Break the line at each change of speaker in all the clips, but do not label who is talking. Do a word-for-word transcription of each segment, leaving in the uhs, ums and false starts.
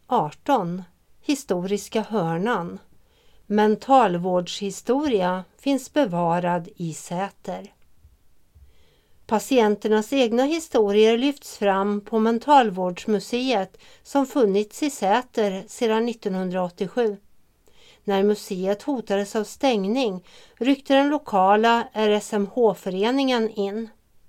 arton. Historiska hörnan. Mentalvårdshistoria finns bevarad i Säter. Patienternas egna historier lyfts fram på Mentalvårdsmuseet som funnits i Säter sedan nittonhundraåttiosju. När museet hotades av stängning ryckte den lokala R S M H-föreningen in.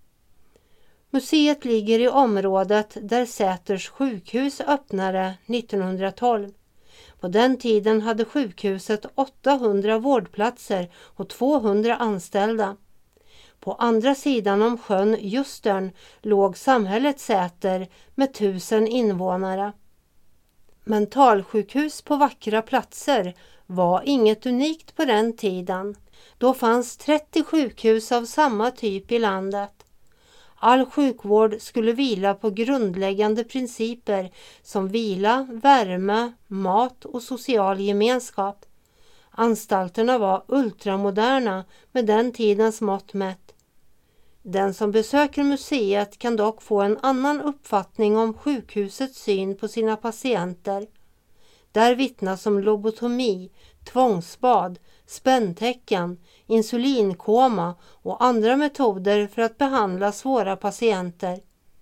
Museet ligger i området där Säters sjukhus öppnade nittonhundratolv. På den tiden hade sjukhuset åttahundra vårdplatser och tvåhundra anställda. På andra sidan om sjön Justern låg samhället Säter med tusen invånare. Mentalsjukhus på vackra platser var inget unikt på den tiden. Då fanns trettio sjukhus av samma typ i landet. All sjukvård skulle vila på grundläggande principer som vila, värme, mat och social gemenskap. Anstalterna var ultramoderna med den tidens mått mätt. Den som besöker museet kan dock få en annan uppfattning om sjukhusets syn på sina patienter. Där vittnas om lobotomi, tvångsbad, spänntecken, insulinkoma och andra metoder för att behandla svåra patienter.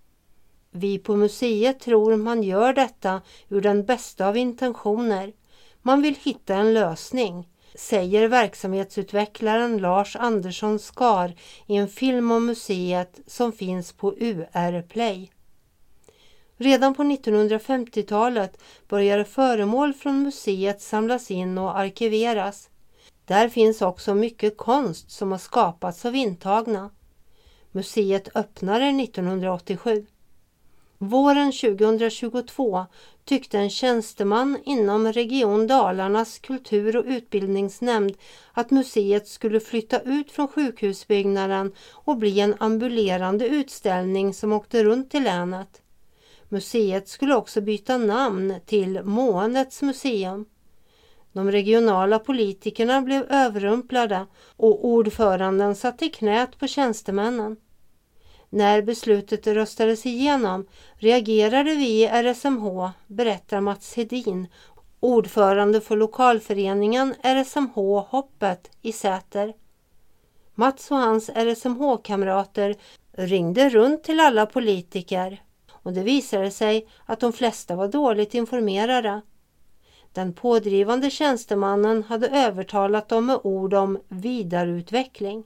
Vi på museet tror man gör detta ur den bästa av intentioner. Man vill hitta en lösning, säger verksamhetsutvecklaren Lars Andersson Skar i en film om museet som finns på U R Play. Redan på nittonhundrafemtiotalet började föremål från museet samlas in och arkiveras. Där finns också mycket konst som har skapats av intagna. Museet öppnade nittonhundraåttiosju. Våren tjugohundratjugotvå tyckte en tjänsteman inom Region Dalarnas kultur- och utbildningsnämnd att museet skulle flytta ut från sjukhusbyggnaden och bli en ambulerande utställning som åkte runt i länet. Museet skulle också byta namn till Måendets museum. De regionala politikerna blev överrumplade och ordföranden satte i knät på tjänstemännen. När beslutet röstades igenom reagerade vi i R S M H, berättar Mats Hedin, ordförande för lokalföreningen R S M H Hoppet i Säter. Mats och hans R S M H-kamrater ringde runt till alla politiker och det visade sig att de flesta var dåligt informerade. Den pådrivande tjänstemannen hade övertalat dem med ord om vidareutveckling.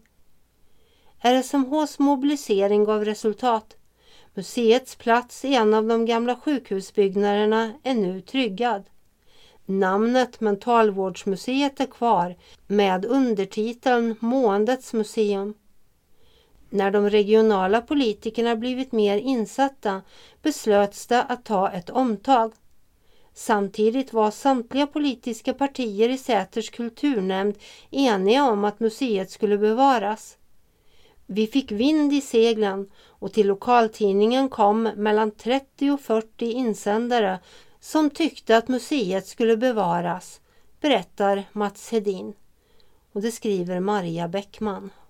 R S M H:s mobilisering gav resultat. Museets plats i en av de gamla sjukhusbyggnaderna är nu tryggad. Namnet Mentalvårdsmuseet är kvar med undertiteln Måendets museum. När de regionala politikerna blivit mer insatta beslöts det att ta ett omtag. Samtidigt var samtliga politiska partier i Säters kulturnämnd eniga om att museet skulle bevaras. Vi fick vind i seglen och till lokaltidningen kom mellan trettio och fyrtio insändare som tyckte att museet skulle bevaras, berättar Mats Hedin. Och det skriver Maria Bäckman.